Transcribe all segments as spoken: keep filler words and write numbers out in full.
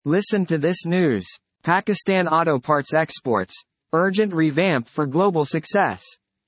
Listen to this news. Pakistan auto parts exports. Urgent revamp for global success.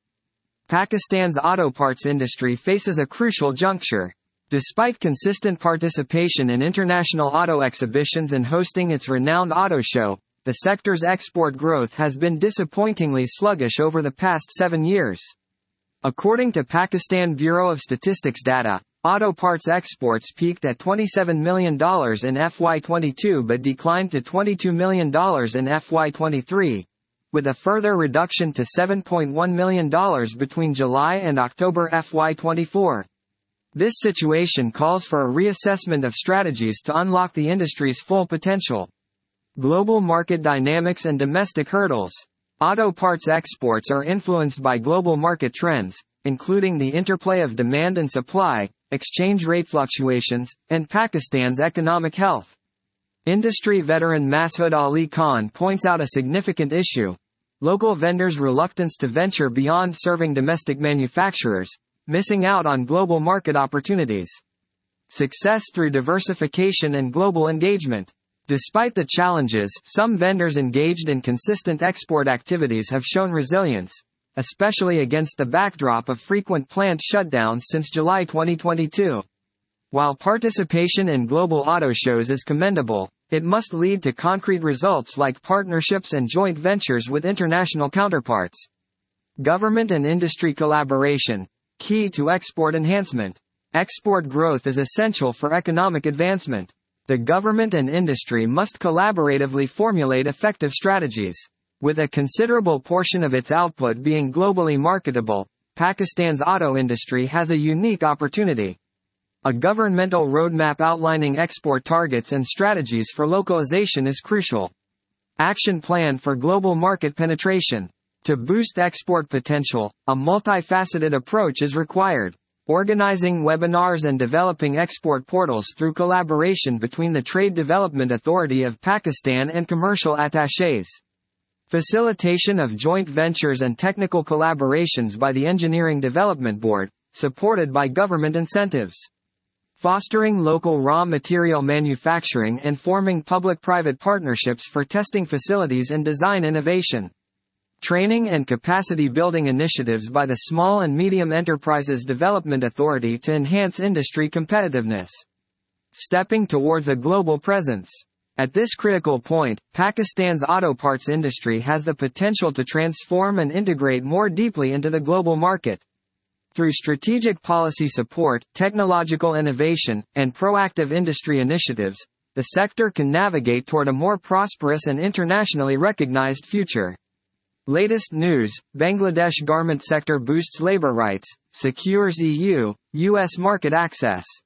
Pakistan's auto parts industry faces a crucial juncture. Despite consistent participation in international auto exhibitions and hosting its renowned auto show, the sector's export growth has been disappointingly sluggish over the past seven years. According to Pakistan Bureau of Statistics data, auto parts exports peaked at twenty-seven million dollars in F Y twenty-two but declined to twenty-two million dollars in F Y twenty-three, with a further reduction to seven point one million dollars between July and October F Y twenty-four. This situation calls for a reassessment of strategies to unlock the industry's full potential. Global market dynamics and domestic hurdles. Auto parts exports are influenced by global market trends, including the interplay of demand and supply, exchange rate fluctuations, and Pakistan's economic health. Industry veteran Mashood Ali Khan points out a significant issue: local vendors' reluctance to venture beyond serving domestic manufacturers, missing out on global market opportunities. Success through diversification and global engagement. Despite the challenges, some vendors engaged in consistent export activities have shown resilience, especially against the backdrop of frequent plant shutdowns since July twenty twenty-two. While participation in global auto shows is commendable, it must lead to concrete results like partnerships and joint ventures with international counterparts. Government and industry collaboration, key to export enhancement. Export growth is essential for economic advancement. The government and industry must collaboratively formulate effective strategies. With a considerable portion of its output being globally marketable, Pakistan's auto industry has a unique opportunity. A governmental roadmap outlining export targets and strategies for localization is crucial. Action plan for global market penetration. To boost export potential, a multifaceted approach is required. Organizing webinars and developing export portals through collaboration between the Trade Development Authority of Pakistan and commercial attachés. Facilitation of joint ventures and technical collaborations by the Engineering Development Board, supported by government incentives. Fostering local raw material manufacturing and forming public-private partnerships for testing facilities and design innovation. Training and capacity building initiatives by the Small and Medium Enterprises Development Authority to enhance industry competitiveness. Stepping towards a global presence. At this critical point, Pakistan's auto parts industry has the potential to transform and integrate more deeply into the global market. Through strategic policy support, technological innovation, and proactive industry initiatives, the sector can navigate toward a more prosperous and internationally recognized future. Latest news: Bangladesh garment sector boosts labor rights, secures E U, U S market access.